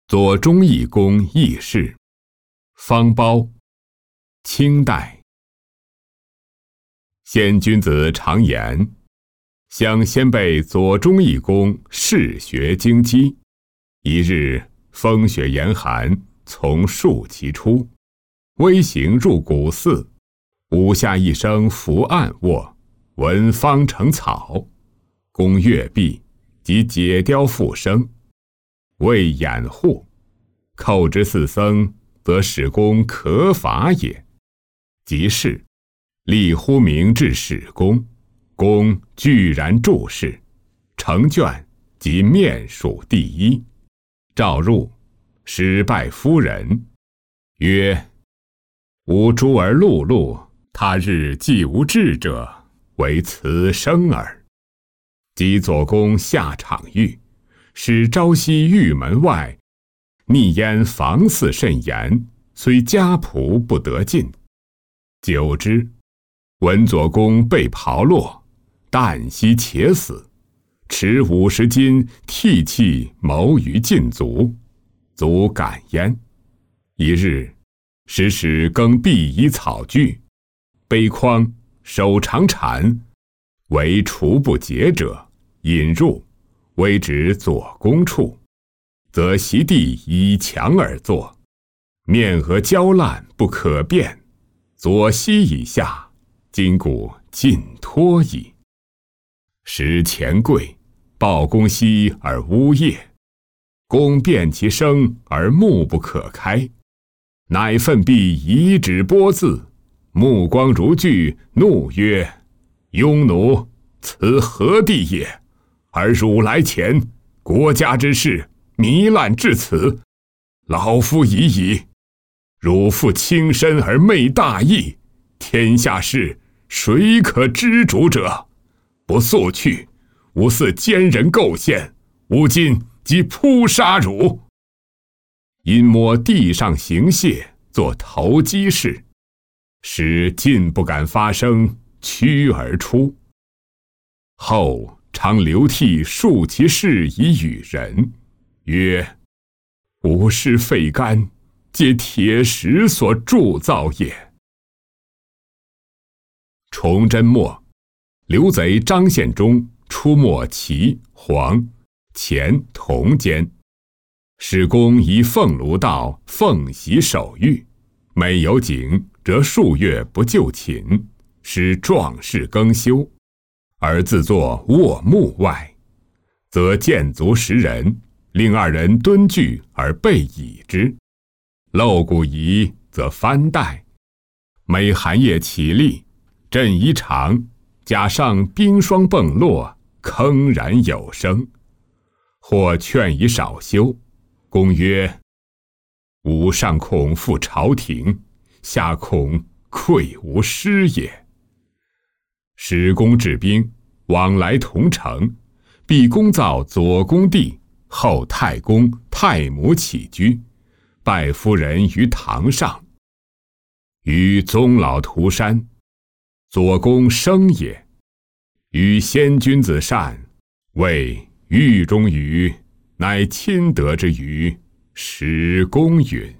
左忠义公轶事，方苞，清代。先君子常言，想先辈左忠义公试学经籍。一日风雪严寒，从树其出，微行入古寺，午下一声伏案卧，闻方成草。公阅毕，即解雕复生，为掩护，叩之四僧，则使公可法也。即是立呼名至使公，公居然注视，成卷即面数第一。召入，使拜夫人，曰：吾诸儿碌碌，他日既无志者，为此生耳。即左公下场狱，使朝夕狱门外，逆焉防祀甚严，虽家仆不得进。久之，闻左公被炮落，旦夕且死，持50斤涕泣谋于禁足，足感焉。一日，使更毕以草具，背筐，手长铲，为除不洁者，引入，谓指左公处，则席地以墙而坐，面额焦烂不可辨，左膝以下，筋骨尽脱矣。时前跪，报公膝而呜咽，公辨其声而目不可开，乃奋臂以指拨字，目光如炬，怒曰：庸奴，此何地也？而汝来前，国家之事糜烂至此，老夫已矣。汝负轻身而昧大义，天下事谁可知主者？不速去，吾似奸人构陷，吾今即扑杀汝。因摸地上行械，作投机事，使尽不敢发声，屈而出。后常流涕述其事以与人，曰：吾师废肝，皆铁石所铸造也。崇祯末，刘贼张献忠出没齐、黄、乾、同间，使公以俸禄道奉袭守御，每有景，则数月不就寝，使壮士更修，而自作卧木外，则见足10人，令2人蹲踞而备倚之，漏骨仪则翻带，每寒夜起立，振衣裳，甲上冰霜迸落，铿然有声。或劝以少休，公曰：吾上恐负朝廷，下恐愧吾师也。使公治兵，往来同城，必公造左公地，后太公、太母起居，拜夫人于堂上。于宗老涂山，左公生也。与先君子善，谓狱中语，乃亲德之语，使公允。